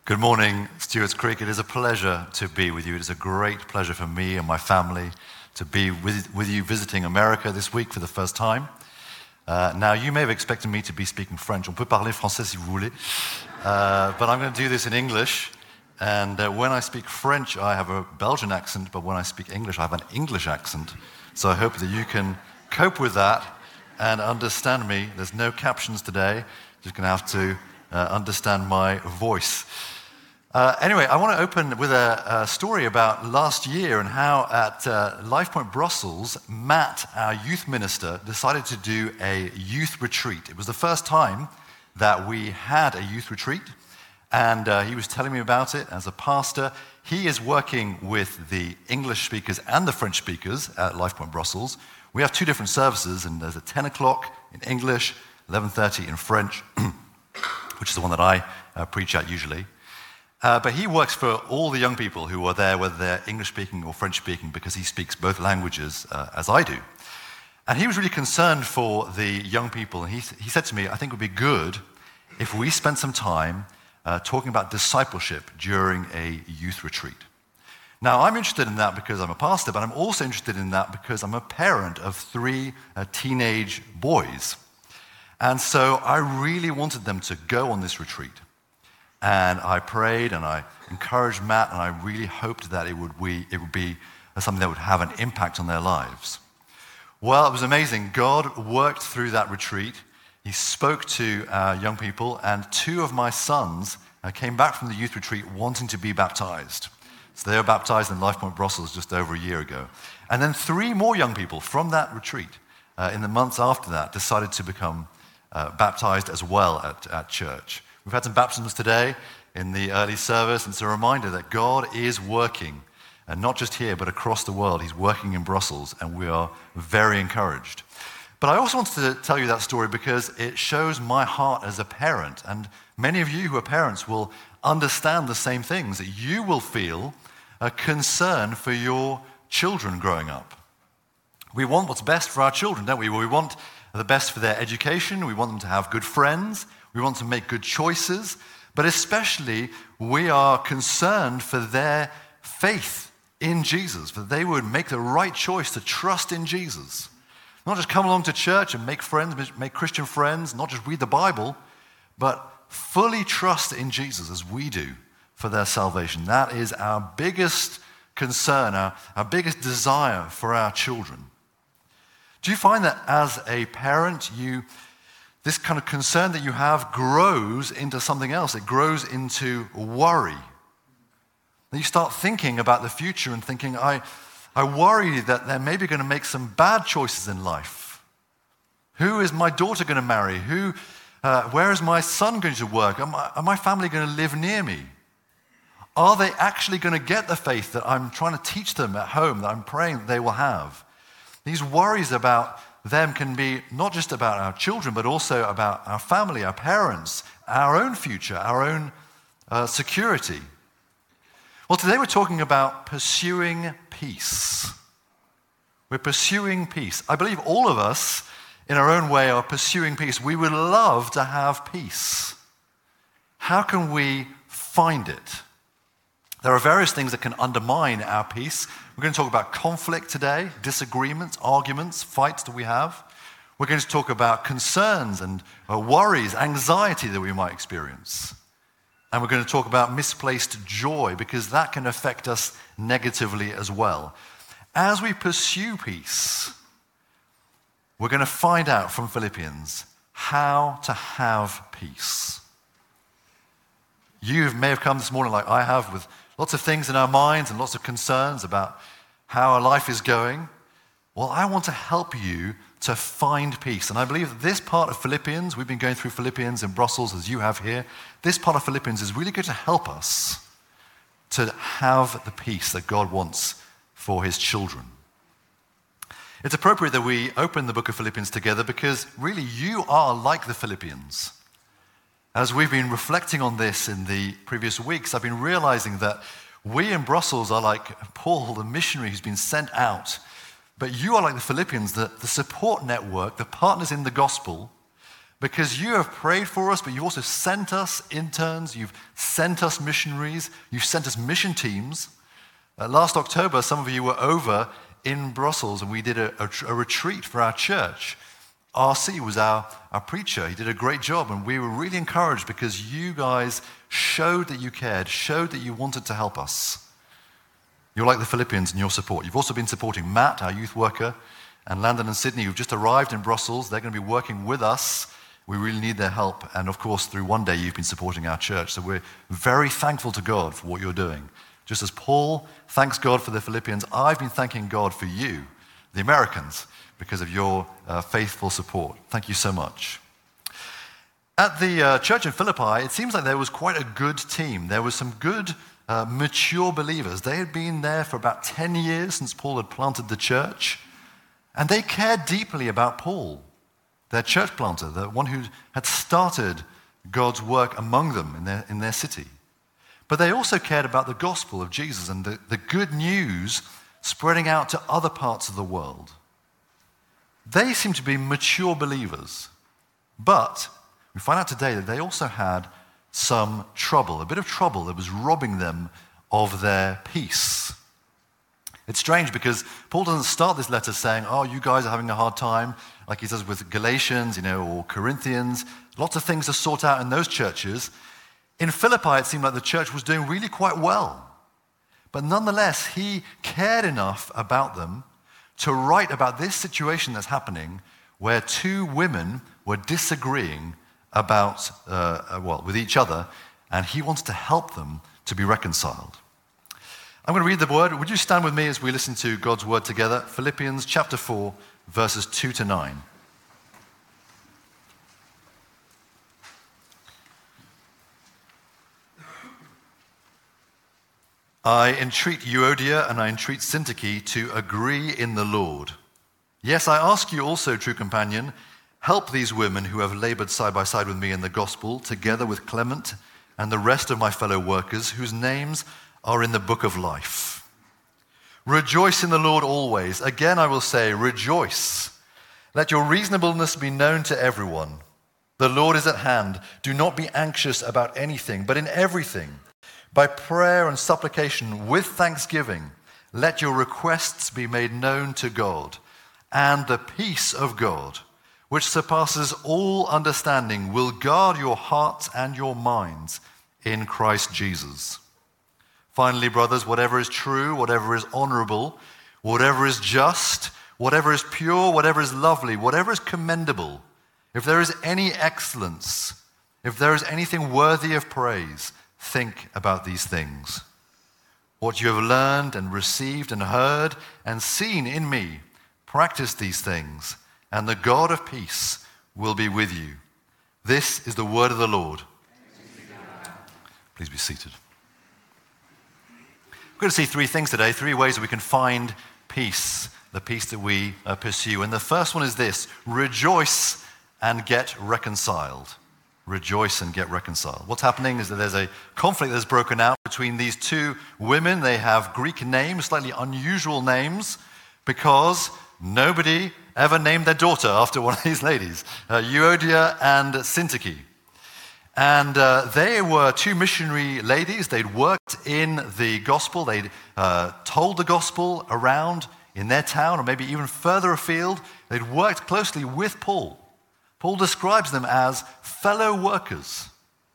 Good morning, Stewart's Creek. It is a pleasure to be with you. It is a great pleasure for me and my family to be with you visiting America this week for the first time. Now, you may have expected me to be speaking French. On peut parler français si vous voulez. But I'm going to do this in English. And when I speak French, I have a Belgian accent, but when I speak English, I have an English accent. So I hope that you can cope with that and understand me. There's no captions today. You're just going to have to understand my voice. Anyway, I want to open with a story about last year and how at LifePoint Brussels, Matt, our youth minister, decided to do a youth retreat. It was the first time that we had a youth retreat, and he was telling me about it as a pastor. He is working with the English speakers and the French speakers at LifePoint Brussels. We have two different services, and there's a 10 o'clock in English, 11:30 in French, which is the one that I preach at usually. But he works for all the young people who are there, whether they're English-speaking or French-speaking, because he speaks both languages as I do. And he was really concerned for the young people. And he said to me, I think it would be good if we spent some time talking about discipleship during a youth retreat. Now, I'm interested in that because I'm a pastor, but I'm also interested in that because I'm a parent of three teenage boys. And so I really wanted them to go on this retreat. And I prayed and I encouraged Matt, and I really hoped that it would be something that would have an impact on their lives. Well, it was amazing. God worked through that retreat. He spoke to young people, and two of my sons came back from the youth retreat wanting to be baptized. So they were baptized in LifePoint Brussels just over a year ago. And then three more young people from that retreat in the months after that decided to become baptized as well at church. We've had some baptisms today in the early service, and it's a reminder that God is working, and not just here, but across the world. He's working in Brussels, and we are very encouraged. But I also wanted to tell you that story because it shows my heart as a parent, and many of you who are parents will understand the same things, that you will feel a concern for your children growing up. We want what's best for our children, don't we? We want the best for their education. We want them to have good friends. We want to make good choices, but especially we are concerned for their faith in Jesus, that they would make the right choice to trust in Jesus. Not just come along to church and make friends, make Christian friends, not just read the Bible, but fully trust in Jesus as we do for their salvation. That is our biggest concern, our biggest desire for our children. Do you find that as a parent, this kind of concern that you have grows into something else? It grows into worry. And you start thinking about the future and thinking, I worry that they're maybe going to make some bad choices in life. Who is my daughter going to marry? Where is my son going to work? Are my family going to live near me? Are they actually going to get the faith that I'm trying to teach them at home, that I'm praying that they will have? These worries about them can be not just about our children, but also about our family, our parents, our own future, our own security. Well, today we're talking about pursuing peace. We're pursuing peace. I believe all of us, in our own way, are pursuing peace. We would love to have peace. How can we find it? There are various things that can undermine our peace. We're going to talk about conflict today, disagreements, arguments, fights that we have. We're going to talk about concerns and worries, anxiety that we might experience. And we're going to talk about misplaced joy, because that can affect us negatively as well. As we pursue peace, we're going to find out from Philippians how to have peace. You may have come this morning like I have, with lots of things in our minds and lots of concerns about how our life is going. Well, I want to help you to find peace. And I believe that this part of Philippians, we've been going through Philippians in Brussels as you have here, this part of Philippians is really going to help us to have the peace that God wants for his children. It's appropriate that we open the book of Philippians together because really you are like the Philippians. As we've been reflecting on this in the previous weeks, I've been realizing that we in Brussels are like Paul, the missionary who's been sent out. But you are like the Philippians, the support network, the partners in the gospel because you have prayed for us, but you've also sent us interns, you've sent us missionaries, you've sent us mission teams. Last October, some of you were over in Brussels, and we did a retreat for our church. RC was our preacher. He did a great job, and we were really encouraged because you guys showed that you cared, showed that you wanted to help us. You're like the Philippians in your support. You've also been supporting Matt, our youth worker, and Landon and Sydney, who've just arrived in Brussels. They're going to be working with us. We really need their help. And of course, through One Day, you've been supporting our church. So we're very thankful to God for what you're doing. Just as Paul thanks God for the Philippians, I've been thanking God for you, the Americans, because of your faithful support. Thank you so much. At the church in Philippi, it seems like there was quite a good team. There was some good, mature believers. They had been there for about 10 years since Paul had planted the church, and they cared deeply about Paul, their church planter, the one who had started God's work among them in their city. But they also cared about the gospel of Jesus and the good news spreading out to other parts of the world. They seemed to be mature believers, but we find out today that they also had some trouble, a bit of trouble that was robbing them of their peace. It's strange because Paul doesn't start this letter saying, oh, you guys are having a hard time, like he does with Galatians, or Corinthians. Lots of things to sort out in those churches. In Philippi, it seemed like the church was doing really quite well. But nonetheless, he cared enough about them to write about this situation that's happening where two women were disagreeing about, with each other, and he wants to help them to be reconciled. I'm going to read the word. Would you stand with me as we listen to God's word together? Philippians chapter 4, verses 2 to 9. I entreat Euodia and I entreat Syntyche to agree in the Lord. Yes, I ask you also, true companion, help these women who have labored side by side with me in the gospel, together with Clement and the rest of my fellow workers, whose names are in the book of life. Rejoice in the Lord always. Again, I will say, rejoice. Let your reasonableness be known to everyone. The Lord is at hand. Do not be anxious about anything, but in everything, by prayer and supplication with thanksgiving, let your requests be made known to God, and the peace of God, which surpasses all understanding, will guard your hearts and your minds in Christ Jesus. Finally, brothers, whatever is true, whatever is honorable, whatever is just, whatever is pure, whatever is lovely, whatever is commendable, if there is any excellence, if there is anything worthy of praise, think about these things. What you have learned and received and heard and seen in me, practice these things, and the God of peace will be with you. This is the word of the Lord. Please be seated. We're going to see three things today, three ways that we can find peace, the peace that we pursue. And the first one is this: rejoice and get reconciled. Rejoice and get reconciled. What's happening is that there's a conflict that's broken out between these two women. They have Greek names, slightly unusual names, because nobody ever named their daughter after one of these ladies, Euodia and Syntyche. And they were two missionary ladies. They'd worked in the gospel. They'd told the gospel around in their town, or maybe even further afield. They'd worked closely with Paul. Paul describes them as fellow workers.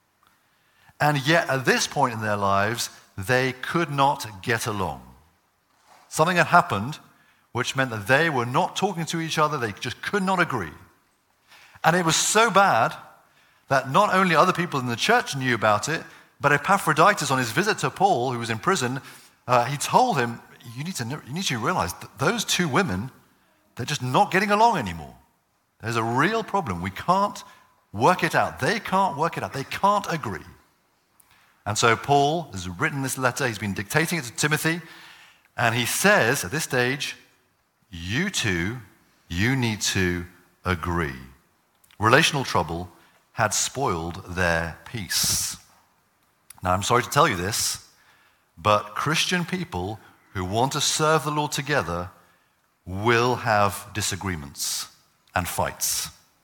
And yet, at this point in their lives, they could not get along. Something had happened which meant that they were not talking to each other. They just could not agree. And it was so bad that not only other people in the church knew about it, but Epaphroditus, on his visit to Paul, who was in prison, he told him, you need to realize that those two women, they're just not getting along anymore. There's a real problem. We can't work it out. They can't work it out. They can't agree. And so Paul has written this letter. He's been dictating it to Timothy. And he says, at this stage, you two, you need to agree. Relational trouble had spoiled their peace. Now, I'm sorry to tell you this, but Christian people who want to serve the Lord together will have disagreements and fights.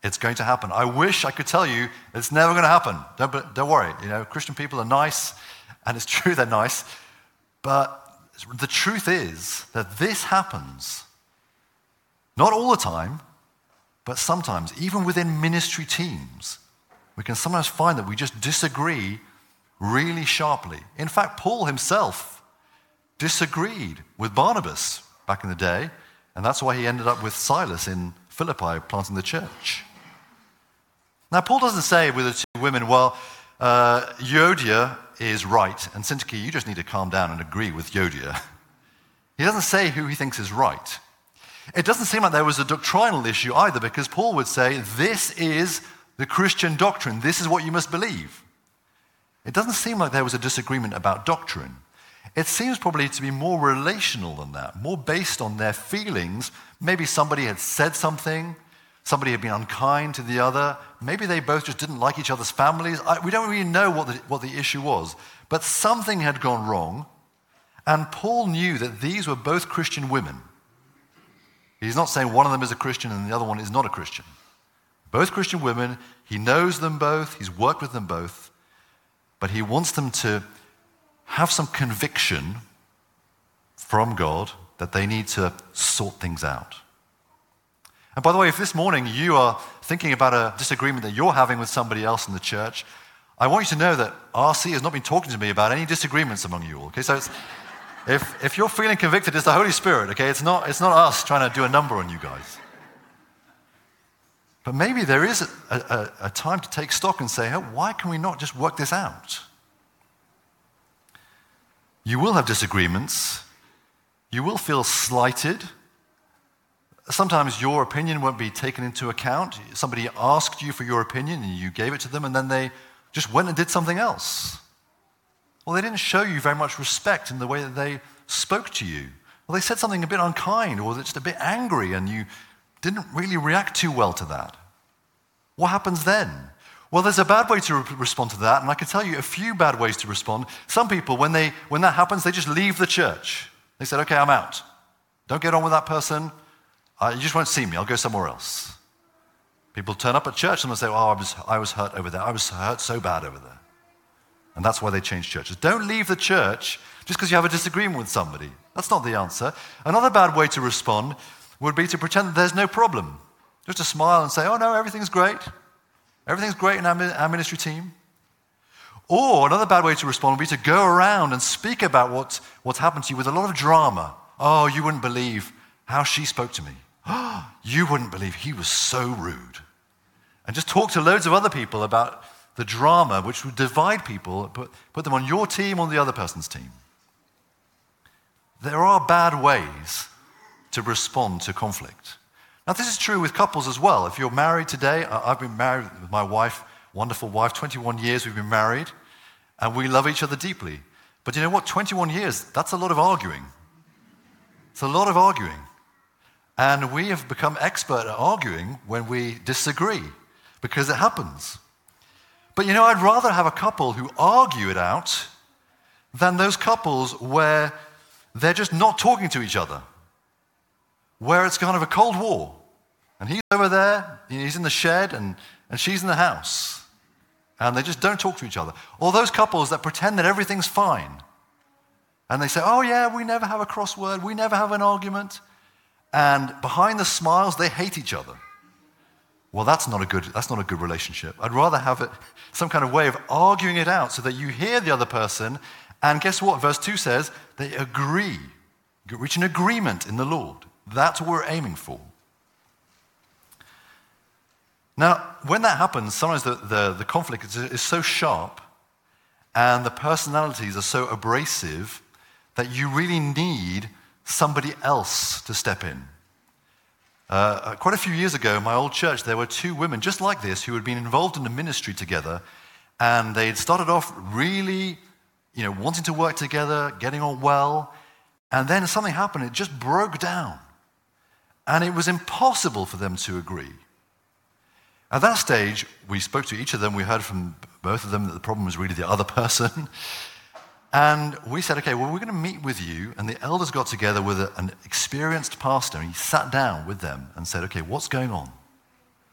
It's going to happen. I wish I could tell you it's never going to happen. Don't worry. Christian people are nice, and it's true they're nice. But the truth is that this happens not all the time, but sometimes, even within ministry teams, we can sometimes find that we just disagree really sharply. In fact, Paul himself disagreed with Barnabas back in the day, and that's why he ended up with Silas in Philippi planting the church. Now, Paul doesn't say with the two women, well, Euodia is right, and Syntyche, you just need to calm down and agree with Euodia. He doesn't say who he thinks is right. It doesn't seem like there was a doctrinal issue either, because Paul would say, this is the Christian doctrine. This is what you must believe. It doesn't seem like there was a disagreement about doctrine. It seems probably to be more relational than that, more based on their feelings. Maybe somebody had said something, somebody had been unkind to the other, maybe they both just didn't like each other's families. We don't really know what the issue was, but something had gone wrong, and Paul knew that these were both Christian women. He's not saying one of them is a Christian and the other one is not a Christian. Both Christian women, he knows them both, he's worked with them both, but he wants them to have some conviction from God that they need to sort things out. And by the way, if this morning you are thinking about a disagreement that you're having with somebody else in the church, I want you to know that RC has not been talking to me about any disagreements among you all. Okay, so if you're feeling convicted, it's the Holy Spirit. Okay, it's not us trying to do a number on you guys. But maybe there is a time to take stock and say, hey, why can we not just work this out? You will have disagreements. You will feel slighted. Sometimes your opinion won't be taken into account. Somebody asked you for your opinion and you gave it to them, and then they just went and did something else. Well, they didn't show you very much respect in the way that they spoke to you. Well, they said something a bit unkind or just a bit angry, and you didn't really react too well to that. What happens then? Well, there's a bad way to respond to that, and I can tell you a few bad ways to respond. Some people, when that happens, they just leave the church. They said, okay, I'm out. Don't get on with that person. You just won't see me. I'll go somewhere else. People turn up at church and they'll say, oh, I was hurt over there. I was hurt so bad over there. And that's why they change churches. Don't leave the church just because you have a disagreement with somebody. That's not the answer. Another bad way to respond would be to pretend that there's no problem. Just to smile and say, oh no, everything's great. Everything's great in our ministry team. Or another bad way to respond would be to go around and speak about what's happened to you with a lot of drama. Oh, you wouldn't believe how she spoke to me. You wouldn't believe he was so rude. And just talk to loads of other people about the drama which would divide people, put them on your team or the other person's team. There are bad ways to respond to conflict. Now, this is true with couples as well. If you're married today, I've been married with my wife, wonderful wife, 21 years we've been married, and we love each other deeply. But you know what? 21 years, that's a lot of arguing. It's a lot of arguing. And we have become expert at arguing when we disagree, because it happens. But you know, I'd rather have a couple who argue it out than those couples where they're just not talking to each other, where it's kind of a cold war. And he's over there, he's in the shed, and she's in the house. And they just don't talk to each other. Or those couples that pretend that everything's fine. And they say, oh yeah, we never have a crossword, we never have an argument. And behind the smiles, they hate each other. Well, that's not a good relationship. I'd rather have some kind of way of arguing it out so that you hear the other person, and guess what? Verse 2 says, they agree, reach an agreement in the Lord. That's what we're aiming for. Now, when that happens, sometimes the conflict is so sharp and the personalities are so abrasive that you really need somebody else to step in. Quite a few years ago, in my old church, there were two women just like this who had been involved in the ministry together, and they had started off really, wanting to work together, getting on well, and then something happened, it just broke down. And it was impossible for them to agree. At that stage, we spoke to each of them, we heard from both of them that the problem was really the other person. And we said, okay, well, we're going to meet with you. And the elders got together with an experienced pastor, and he sat down with them and said, okay, what's going on?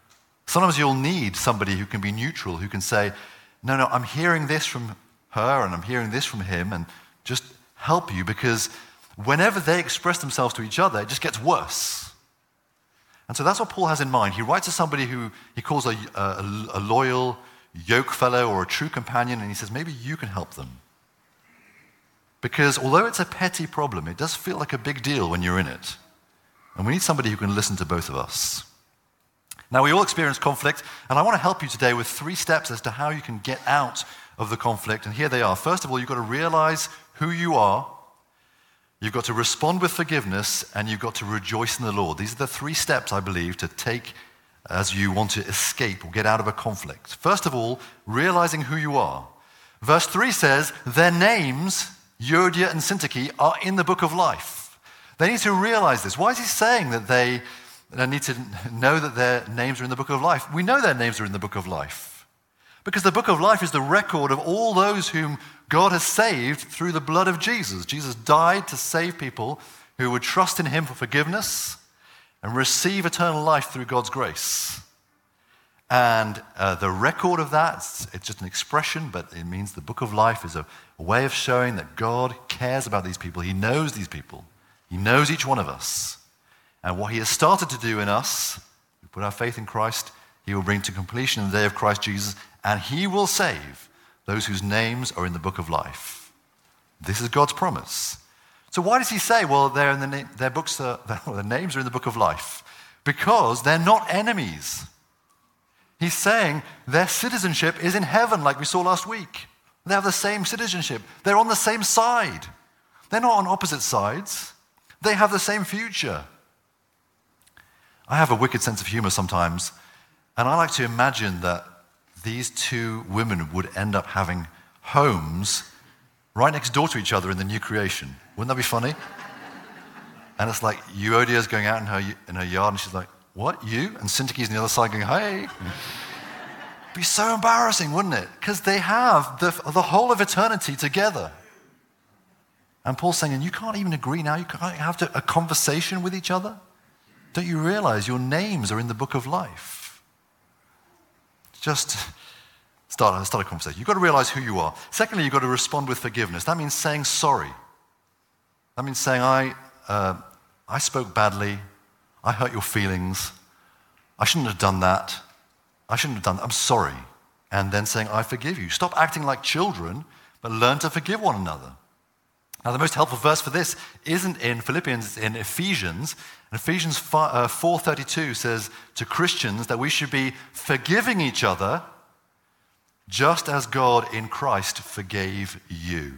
Sometimes you'll need somebody who can be neutral, who can say, no, I'm hearing this from her and I'm hearing this from him, and just help you, because whenever they express themselves to each other, it just gets worse. And so that's what Paul has in mind. He writes to somebody who he calls a loyal yoke fellow or a true companion, and he says, maybe you can help them. Because although it's a petty problem, it does feel like a big deal when you're in it. And we need somebody who can listen to both of us. Now, we all experience conflict, and I want to help you today with 3 steps as to how you can get out of the conflict. And here they are. First of all, you've got to realize who you are. You've got to respond with forgiveness, and you've got to rejoice in the Lord. These are the 3 steps, I believe, to take as you want to escape or get out of a conflict. First of all, realizing who you are. Verse 3 says, their names, Euodia and Syntyche, are in the book of life. They need to realize this. Why is he saying that they need to know that their names are in the book of life? We know their names are in the book of life, because the book of life is the record of all those whom God has saved through the blood of Jesus. Jesus died to save people who would trust in him for forgiveness and receive eternal life through God's grace. And the record of that, it's just an expression, but it means the book of life is a way of showing that God cares about these people. He knows these people. He knows each one of us. And what he has started to do in us, we put our faith in Christ, he will bring to completion in the day of Christ Jesus, and he will save those whose names are in the book of life. This is God's promise. So why does he say, well, their names are in the book of life? Because they're not enemies. He's saying their citizenship is in heaven, like we saw last week. They have the same citizenship. They're on the same side. They're not on opposite sides. They have the same future. I have a wicked sense of humor sometimes, and I like to imagine that these 2 women would end up having homes right next door to each other in the new creation. Wouldn't that be funny? And it's like Euodia's going out in her yard, and she's like, what, you? And Syntyche's on the other side going, hey. It'd be so embarrassing, wouldn't it? Because they have the whole of eternity together. And Paul's saying, and you can't even agree now? You can't have a conversation with each other? Don't you realize your names are in the book of life? Just start a conversation. You've got to realize who you are. Secondly, you've got to respond with forgiveness. That means saying sorry. That means saying, I spoke badly. I hurt your feelings. I shouldn't have done that. I'm sorry. And then saying, I forgive you. Stop acting like children, but learn to forgive one another. Now, the most helpful verse for this isn't in Philippians, it's in Ephesians. And Ephesians 4:32 says to Christians that we should be forgiving each other just as God in Christ forgave you.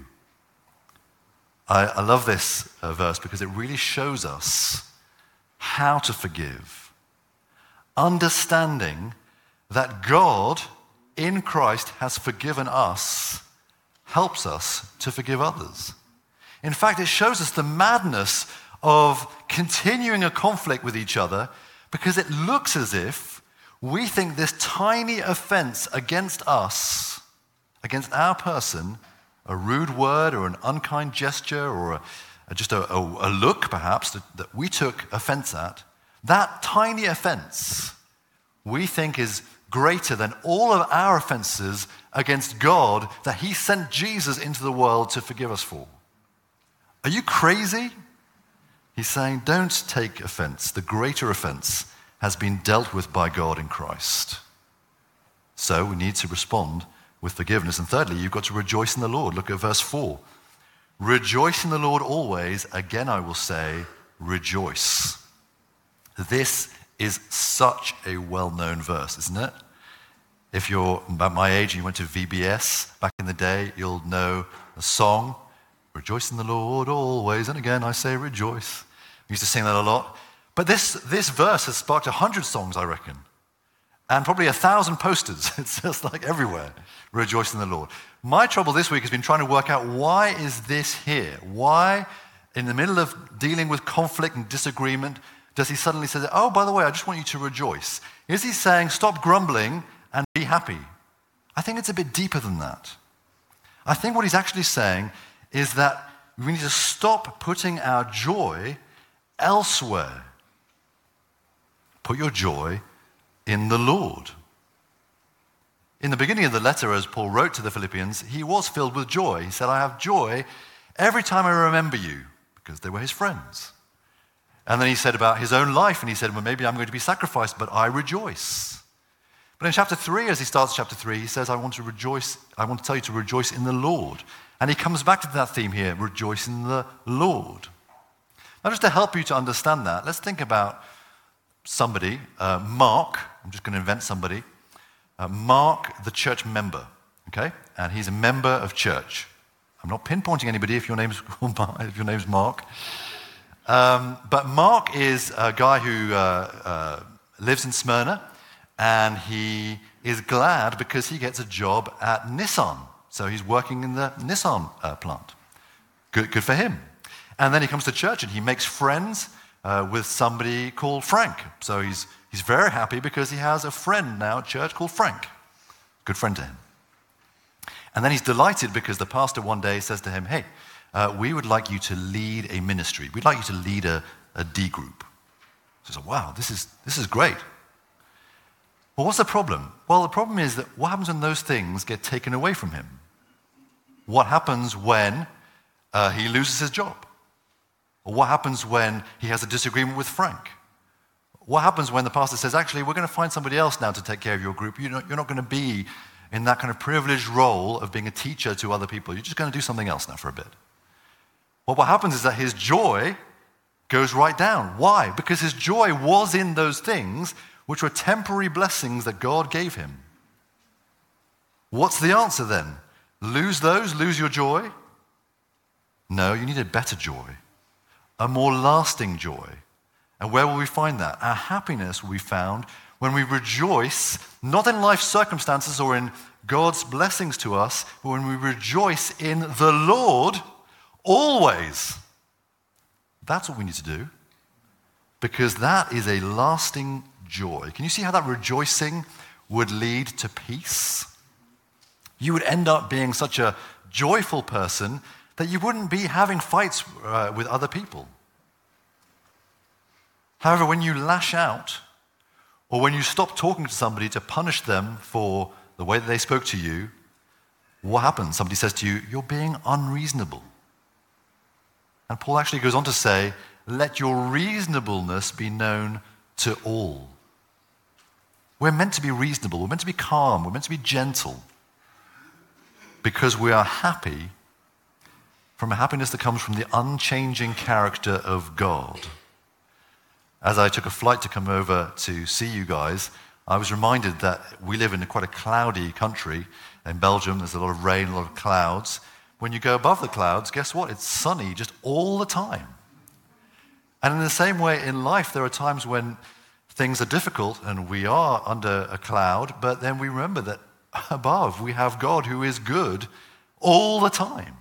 I love this verse because it really shows us how to forgive. Understanding that God in Christ has forgiven us helps us to forgive others. In fact, it shows us the madness of continuing a conflict with each other because it looks as if we think this tiny offense against us, against our person, a rude word or an unkind gesture or just a look perhaps that we took offense at, that tiny offense we think is greater than all of our offenses against God that he sent Jesus into the world to forgive us for. Are you crazy? He's saying, don't take offense. The greater offense has been dealt with by God in Christ. So we need to respond with forgiveness. And thirdly, you've got to rejoice in the Lord. Look at verse 4. Rejoice in the Lord always. Again, I will say, rejoice. This is such a well-known verse, isn't it? If you're about my age and you went to VBS back in the day, you'll know a song, rejoice in the Lord always, and again I say rejoice. We used to sing that a lot. But this verse has sparked 100 songs, I reckon, and probably 1,000 posters. It's just like everywhere, rejoice in the Lord. My trouble this week has been trying to work out, why is this here? Why, in the middle of dealing with conflict and disagreement, does he suddenly say, oh, by the way, I just want you to rejoice? Is he saying, stop grumbling and be happy? I think it's a bit deeper than that. I think what he's actually saying is that we need to stop putting our joy elsewhere. Put your joy in the Lord. In the beginning of the letter, as Paul wrote to the Philippians, he was filled with joy. He said, I have joy every time I remember you, because they were his friends. And then he said about his own life, and he said, well, maybe I'm going to be sacrificed, but I rejoice. But in chapter 3, as he starts chapter 3, he says, I want to tell you to rejoice in the Lord. And he comes back to that theme here, rejoice in the Lord. Now, just to help you to understand that, let's think about somebody, Mark. I'm just going to invent somebody. Mark, the church member, okay? And he's a member of church. I'm not pinpointing anybody if your name's Mark. But Mark is a guy who lives in Smyrna, and he is glad because he gets a job at Nissan. So he's working in the Nissan plant. Good for him. And then he comes to church and he makes friends with somebody called Frank. So he's very happy because he has a friend now at church called Frank. Good friend to him. And then he's delighted because the pastor one day says to him, hey, we would like you to lead a ministry. We'd like you to lead a D group. So he says, wow, this is great. Well, what's the problem? Well, the problem is that what happens when those things get taken away from him? What happens when he loses his job? Or what happens when he has a disagreement with Frank? What happens when the pastor says, actually, we're going to find somebody else now to take care of your group. You're not going to be in that kind of privileged role of being a teacher to other people. You're just going to do something else now for a bit. Well, what happens is that his joy goes right down. Why? Because his joy was in those things which were temporary blessings that God gave him. What's the answer then? Lose those? Lose your joy? No, you need a better joy, a more lasting joy. And where will we find that? Our happiness will be found when we rejoice, not in life's circumstances or in God's blessings to us, but when we rejoice in the Lord always. That's what we need to do, because that is a lasting joy. Can you see how that rejoicing would lead to peace? You would end up being such a joyful person that you wouldn't be having fights with other people. However, when you lash out, or when you stop talking to somebody to punish them for the way that they spoke to you, what happens? Somebody says to you, you're being unreasonable. And Paul actually goes on to say, let your reasonableness be known to all. We're meant to be reasonable, we're meant to be calm, we're meant to be gentle, because we are happy from a happiness that comes from the unchanging character of God. As I took a flight to come over to see you guys, I was reminded that we live in quite a cloudy country. In Belgium, there's a lot of rain, a lot of clouds. When you go above the clouds, guess what? It's sunny just all the time. And in the same way in life, there are times when things are difficult and we are under a cloud, but then we remember that above we have God who is good all the time.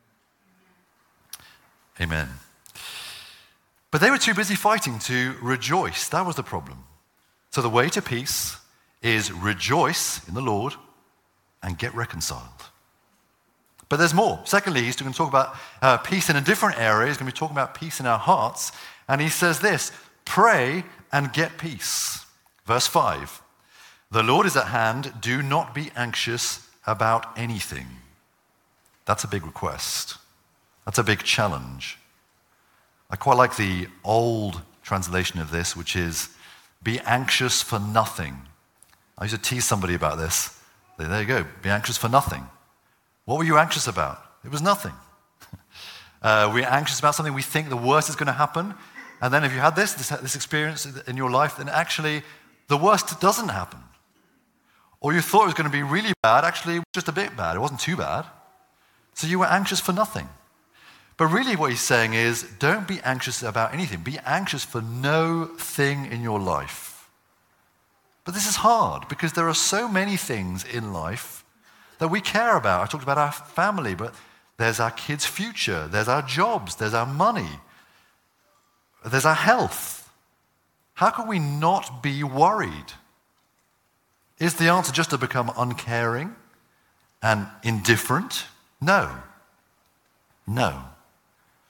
Amen. But they were too busy fighting to rejoice. That was the problem. So the way to peace is rejoice in the Lord and get reconciled. But there's more. Secondly, he's going to talk about peace in a different area. He's going to be talking about peace in our hearts. And he says this, pray and get peace. Verse 5, the Lord is at hand. Do not be anxious about anything. That's a big request. That's a big challenge. I quite like the old translation of this, which is, be anxious for nothing. I used to tease somebody about this. There you go, be anxious for nothing. What were you anxious about? It was nothing. We're anxious about something, we think the worst is going to happen, and then if you had this experience in your life, then actually the worst doesn't happen. Or you thought it was going to be really bad, actually it was just a bit bad, it wasn't too bad. So you were anxious for nothing. But really what he's saying is, don't be anxious about anything. Be anxious for no thing in your life. But this is hard because there are so many things in life that we care about. I talked about our family, but there's our kids' future, there's our jobs, there's our money, there's our health. How can we not be worried? Is the answer just to become uncaring and indifferent? No. No.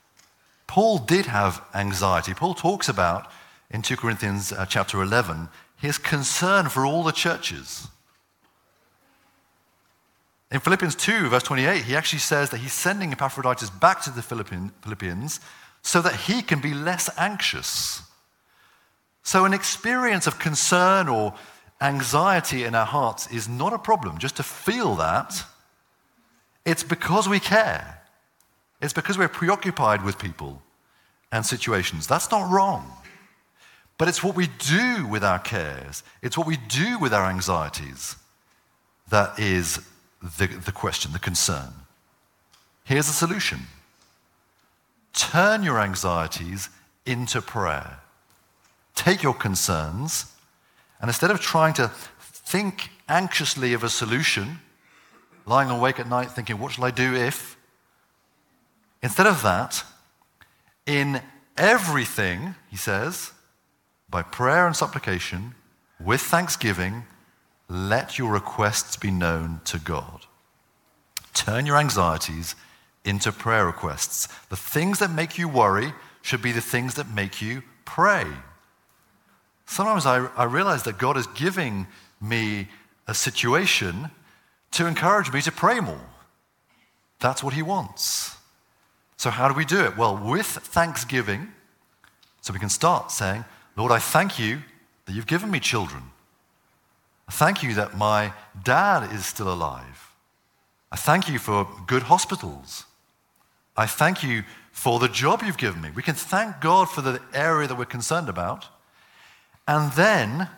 Paul did have anxiety. Paul talks about, in 2 Corinthians chapter 11, his concern for all the churches. In Philippians 2, verse 28, he actually says that he's sending Epaphroditus back to the Philippians so that he can be less anxious. So an experience of concern or anxiety in our hearts is not a problem. Just to feel that, it's because we care. It's because we're preoccupied with people and situations. That's not wrong. But it's what we do with our cares, it's what we do with our anxieties that is the question, the concern. Here's the solution. Turn your anxieties into prayer. Take your concerns, and instead of trying to think anxiously of a solution, lying awake at night thinking, what shall I do if? Instead of that, in everything, he says, by prayer and supplication, with thanksgiving, let your requests be known to God. Turn your anxieties into prayer requests. The things that make you worry should be the things that make you pray. Sometimes I realize that God is giving me a situation to encourage me to pray more. That's what he wants. So how do we do it? Well, with thanksgiving, so we can start saying, Lord, I thank you that you've given me children. I thank you that my dad is still alive. I thank you for good hospitals. I thank you for the job you've given me. We can thank God for the area that we're concerned about. And then,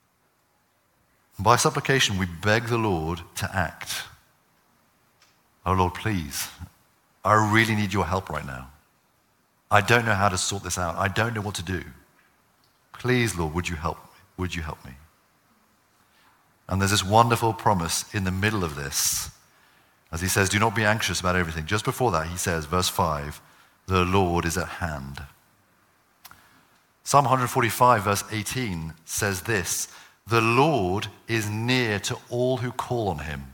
by supplication, we beg the Lord to act. Oh Lord, please, I really need your help right now. I don't know how to sort this out. I don't know what to do. Please, Lord, would you help me? Would you help me? And there's this wonderful promise in the middle of this. As he says, do not be anxious about everything. Just before that, he says, verse 5, the Lord is at hand. Psalm 145, verse 18 says this, the Lord is near to all who call on him.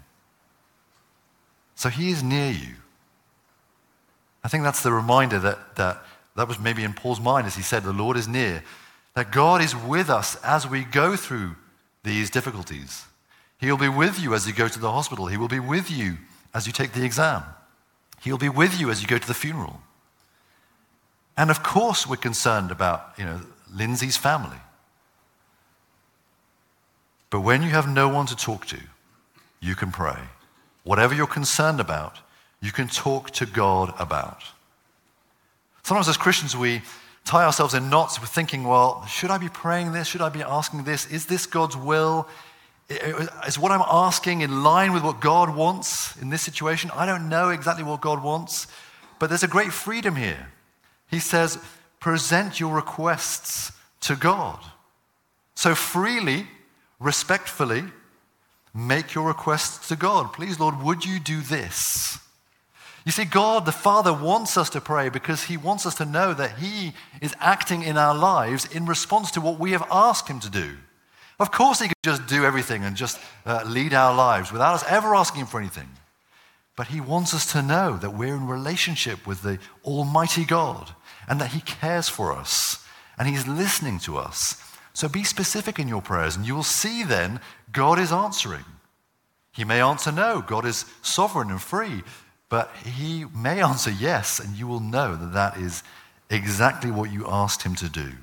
So he is near you. I think that's the reminder that was maybe in Paul's mind as he said, the Lord is near. That God is with us as we go through these difficulties. He'll be with you as you go to the hospital. He will be with you as you take the exam. He'll be with you as you go to the funeral. And of course we're concerned about, Lindsay's family. But when you have no one to talk to, you can pray. Whatever you're concerned about, you can talk to God about. Sometimes as Christians we tie ourselves in knots with thinking, well, should I be praying this? Should I be asking this? Is this God's will? Is what I'm asking in line with what God wants in this situation? I don't know exactly what God wants, but there's a great freedom here. He says, present your requests to God. So freely, respectfully, make your requests to God. Please, Lord, would you do this? You see, God, the Father, wants us to pray because he wants us to know that he is acting in our lives in response to what we have asked him to do. Of course, he could just do everything and just lead our lives without us ever asking him for anything. But he wants us to know that we're in relationship with the Almighty God and that he cares for us and he's listening to us. So be specific in your prayers and you will see then God is answering. He may answer no. God is sovereign and free. But he may answer yes, and you will know that that is exactly what you asked him to do.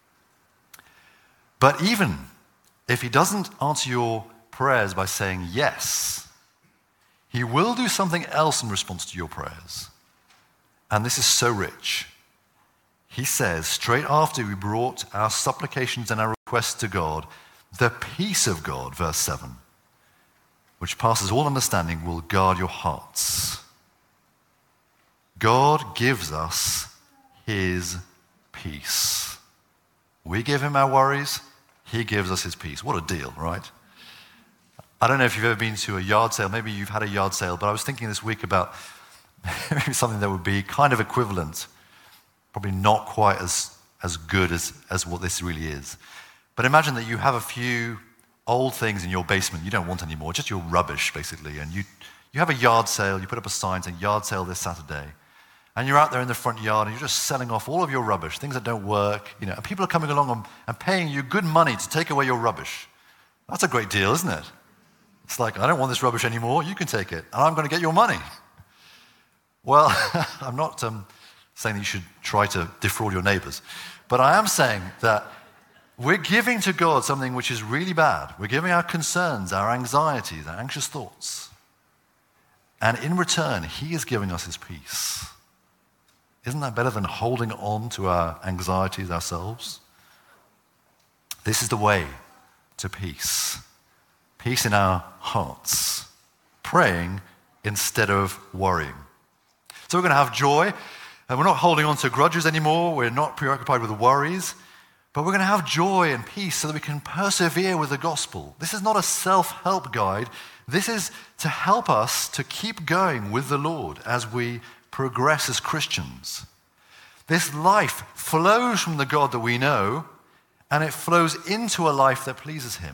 But even if he doesn't answer your prayers by saying yes, he will do something else in response to your prayers. And this is so rich. He says, straight after we brought our supplications and our requests to God, the peace of God, verse 7, which passes all understanding, will guard your hearts. God gives us his peace. We give him our worries, he gives us his peace. What a deal, right? I don't know if you've ever been to a yard sale. Maybe you've had a yard sale, but I was thinking this week about maybe something that would be kind of equivalent, probably not quite as good as what this really is. But imagine that you have a few old things in your basement you don't want anymore, just your rubbish, basically, and you have a yard sale, you put up a sign saying yard sale this Saturday. and you're out there in the front yard and you're just selling off all of your rubbish, things that don't work, and people are coming along and paying you good money to take away your rubbish. That's a great deal, isn't it? It's like, I don't want this rubbish anymore, you can take it, and I'm going to get your money. Well, I'm not saying that you should try to defraud your neighbors, but I am saying that we're giving to God something which is really bad. We're giving our concerns, our anxieties, our anxious thoughts. And in return, he is giving us his peace. Isn't that better than holding on to our anxieties ourselves? This is the way to peace. Peace in our hearts. Praying instead of worrying. So we're going to have joy, and we're not holding on to grudges anymore. We're not preoccupied with worries, but we're going to have joy and peace so that we can persevere with the gospel. This is not a self-help guide. This is to help us to keep going with the Lord as we progress as Christians. This life flows from the God that we know, and it flows into a life that pleases him.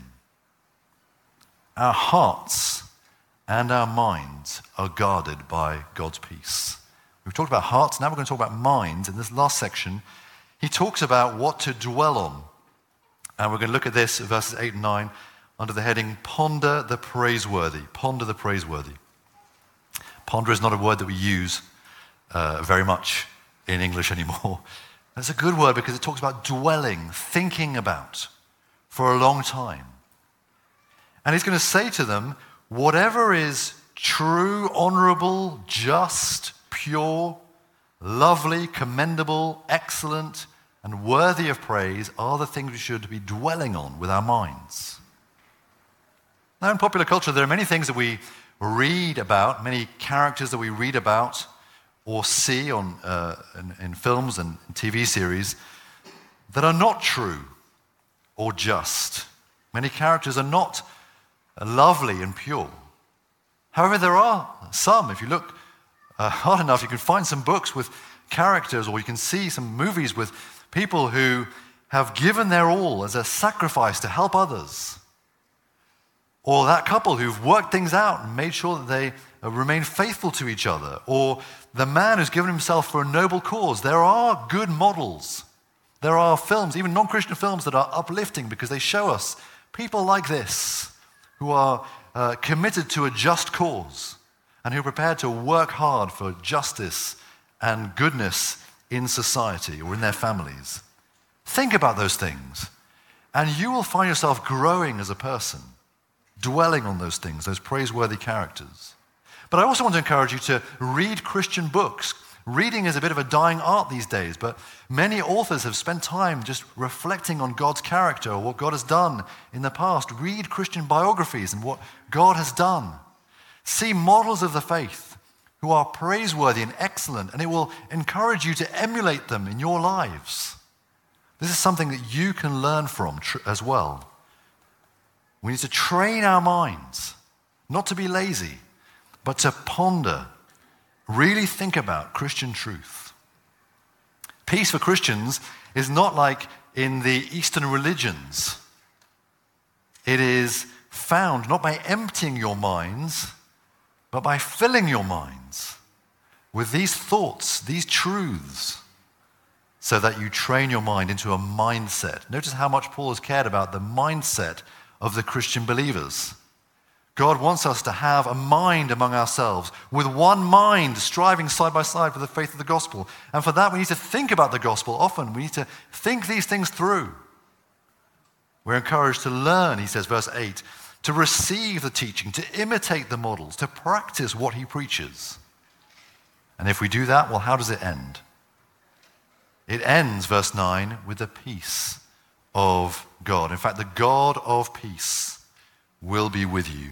Our hearts and our minds are guarded by God's peace. We've talked about hearts, now we're going to talk about minds. In this last section, he talks about what to dwell on. And we're going to look at this, verses 8 and 9, under the heading, Ponder the Praiseworthy. Ponder the Praiseworthy. Ponder is not a word that we use very much in English anymore. It's a good word because it talks about dwelling, thinking about for a long time. And he's going to say to them, whatever is true, honorable, just, pure, lovely, commendable, excellent, and worthy of praise are the things we should be dwelling on with our minds. Now, in popular culture, there are many things that we read about, many characters that we read about or see in films and TV series that are not true or just. Many characters are not lovely and pure. However, there are some. If you look hard enough, you can find some books with characters, or you can see some movies with people who have given their all as a sacrifice to help others. Or that couple who've worked things out and made sure that they remain faithful to each other. Or the man who's given himself for a noble cause. There are good models. There are films, even non-Christian films, that are uplifting because they show us people like this who are committed to a just cause and who are prepared to work hard for justice and goodness in society or in their families. Think about those things, and you will find yourself growing as a person, dwelling on those things, those praiseworthy characters. But I also want to encourage you to read Christian books. Reading is a bit of a dying art these days, but many authors have spent time just reflecting on God's character or what God has done in the past. Read Christian biographies and what God has done. See models of the faith who are praiseworthy and excellent, and it will encourage you to emulate them in your lives. This is something that you can learn from as well. We need to train our minds, not to be lazy, but to ponder, really think about Christian truth. Peace for Christians is not like in the Eastern religions. It is found not by emptying your minds, but by filling your minds with these thoughts, these truths, so that you train your mind into a mindset. Notice how much Paul has cared about the mindset of the Christian believers. God wants us to have a mind among ourselves, with one mind striving side by side for the faith of the gospel. And for that, we need to think about the gospel often. We need to think these things through. We're encouraged to learn, he says, verse 8, to receive the teaching, to imitate the models, to practice what he preaches. And if we do that, well, how does it end? It ends, verse 9, with the peace of God. In fact, the God of peace will be with you.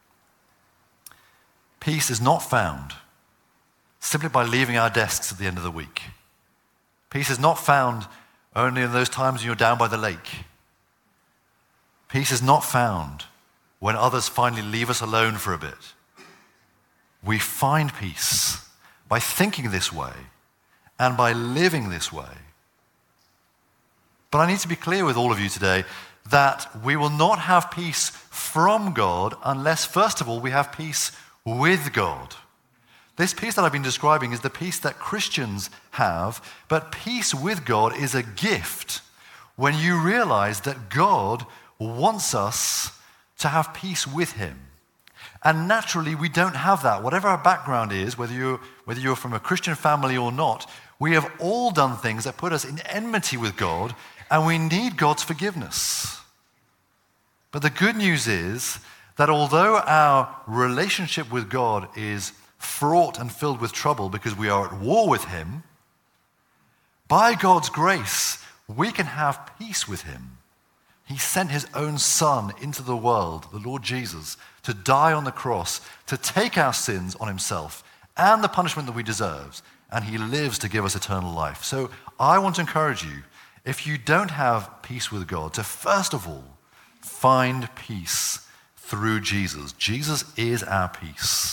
Peace is not found simply by leaving our desks at the end of the week. Peace is not found only in those times when you're down by the lake. Peace is not found when others finally leave us alone for a bit. We find peace by thinking this way and by living this way. But I need to be clear with all of you today that we will not have peace from God unless, first of all, we have peace with God. This peace that I've been describing is the peace that Christians have, but peace with God is a gift when you realize that God wants us to have peace with him. And naturally, we don't have that. Whatever our background is, whether you're from a Christian family or not, we have all done things that put us in enmity with God, and we need God's forgiveness. But the good news is that although our relationship with God is fraught and filled with trouble because we are at war with him, by God's grace, we can have peace with him. He sent his own Son into the world, the Lord Jesus, to die on the cross, to take our sins on himself and the punishment that we deserve, and he lives to give us eternal life. So I want to encourage you, if you don't have peace with God, to first of all, find peace through Jesus. Jesus is our peace.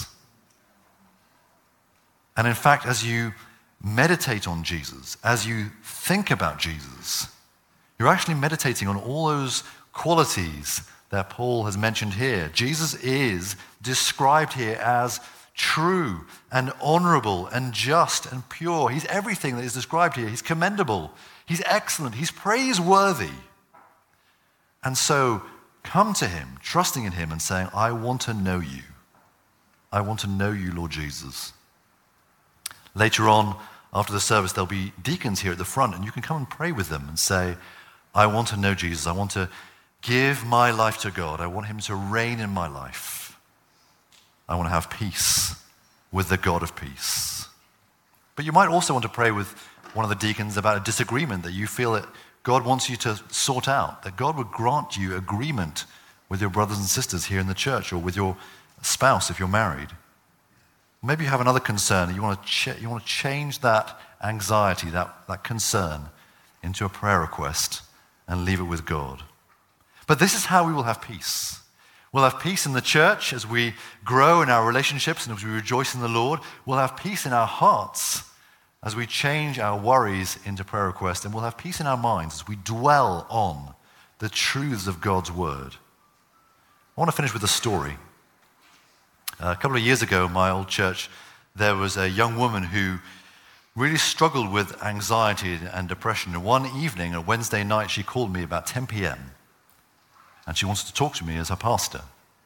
And in fact, as you meditate on Jesus, as you think about Jesus, you're actually meditating on all those qualities that Paul has mentioned here. Jesus is described here as true and honorable and just and pure. He's everything that is described here. He's commendable. He's excellent. He's praiseworthy. And so come to him, trusting in him and saying, I want to know you. I want to know you, Lord Jesus. Later on, after the service, there'll be deacons here at the front, and you can come and pray with them and say, I want to know Jesus. I want to give my life to God. I want him to reign in my life. I want to have peace with the God of peace. But you might also want to pray with one of the deacons about a disagreement that you feel that God wants you to sort out, that God would grant you agreement with your brothers and sisters here in the church or with your spouse if you're married. Maybe you have another concern and you want to change that anxiety, that concern into a prayer request and leave it with God. But this is how we will have peace. We'll have peace in the church as we grow in our relationships and as we rejoice in the Lord. We'll have peace in our hearts as we change our worries into prayer requests. And we'll have peace in our minds as we dwell on the truths of God's word. I want to finish with a story. A couple of years ago, in my old church, there was a young woman who really struggled with anxiety and depression. And one evening, a Wednesday night, she called me about 10 p.m. and she wanted to talk to me as her pastor.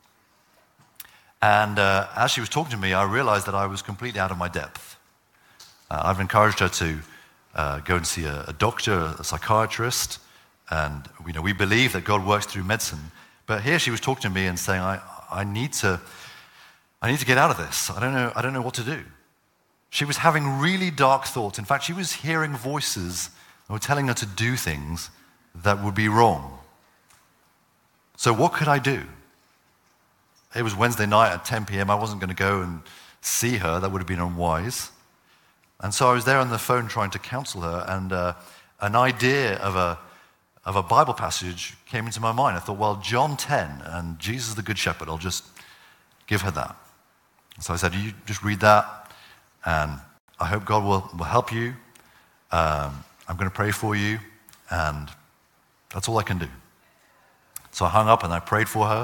And as she was talking to me, I realized that I was completely out of my depth. I've encouraged her to go and see a doctor, a psychiatrist, and we believe that God works through medicine. But here she was talking to me and saying, I need to get out of this. I don't know what to do. She was having really dark thoughts. In fact, she was hearing voices that were telling her to do things that would be wrong. So what could I do? It was Wednesday night at 10 p.m. I wasn't going to go and see her. That would have been unwise. And so I was there on the phone trying to counsel her, and an idea of a Bible passage came into my mind. I thought, well, John 10 and Jesus the Good Shepherd, I'll just give her that. So I said, you just read that, and I hope God will help you. I'm going to pray for you, and that's all I can do. So I hung up and I prayed for her,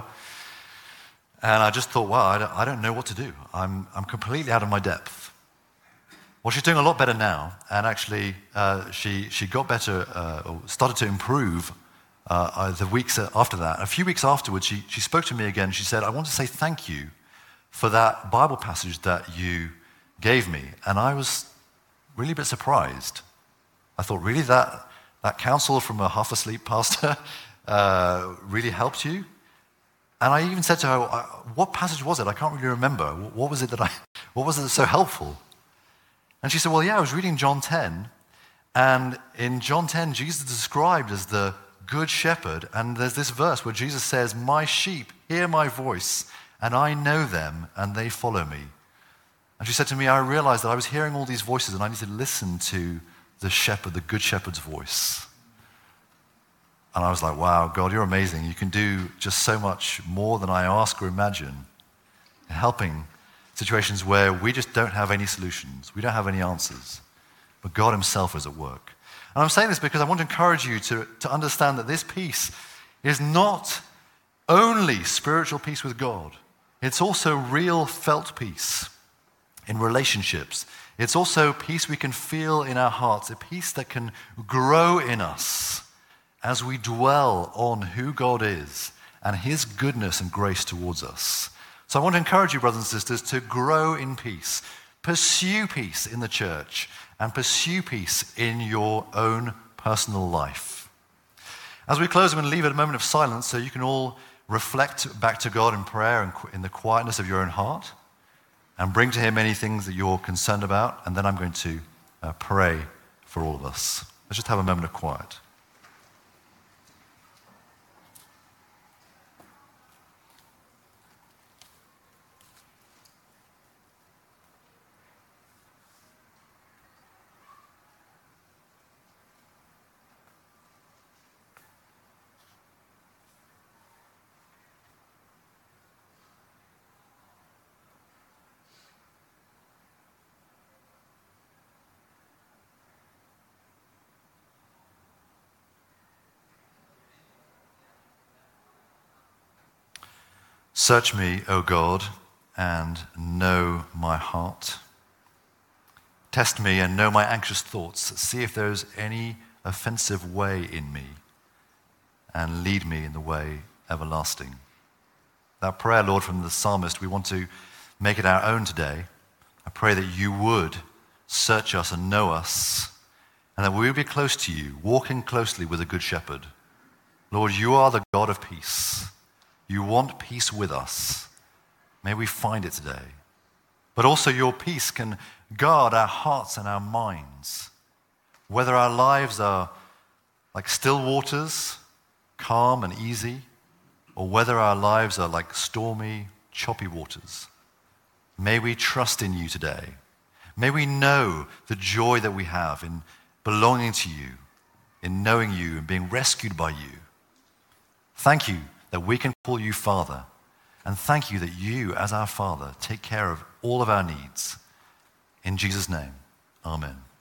and I just thought, wow, I don't know what to do. I'm completely out of my depth. Well, she's doing a lot better now, and actually she got better, or started to improve the weeks after that. A few weeks afterwards, she spoke to me again. She said, I want to say thank you for that Bible passage that you gave me. And I was really a bit surprised. I thought, really, that counsel from a half-asleep pastor really helped you? And I even said to her, what passage was it? I can't really remember. What was it that's so helpful? And she said, well, yeah, I was reading John 10. And in John 10, Jesus is described as the good shepherd. And there's this verse where Jesus says, my sheep hear my voice, and I know them, and they follow me. And she said to me, I realized that I was hearing all these voices, and I need to listen to the shepherd, the good shepherd's voice. And I was like, wow, God, you're amazing. You can do just so much more than I ask or imagine in helping situations where we just don't have any solutions. We don't have any answers. But God himself is at work. And I'm saying this because I want to encourage you to understand that this peace is not only spiritual peace with God. It's also real felt peace. in relationships. It's also peace we can feel in our hearts, a peace that can grow in us as we dwell on who God is and his goodness and grace towards us. So I want to encourage you, brothers and sisters, to grow in peace. Pursue peace in the church and pursue peace in your own personal life. As we close, I'm going to leave it a moment of silence so you can all reflect back to God in prayer and in the quietness of your own heart and bring to him any things that you're concerned about. And then I'm going to pray for all of us. Let's just have a moment of quiet. Search me, O God, and know my heart. Test me and know my anxious thoughts. See if there is any offensive way in me, and lead me in the way everlasting. That prayer, Lord, from the psalmist, we want to make it our own today. I pray that you would search us and know us, and that we would be close to you, walking closely with a good shepherd. Lord, you are the God of peace. You want peace with us. May we find it today. But also your peace can guard our hearts and our minds. Whether our lives are like still waters, calm and easy, or whether our lives are like stormy, choppy waters. May we trust in you today. May we know the joy that we have in belonging to you, in knowing you and being rescued by you. Thank you that we can call you Father, and thank you that you, as our Father, take care of all of our needs. In Jesus' name, amen.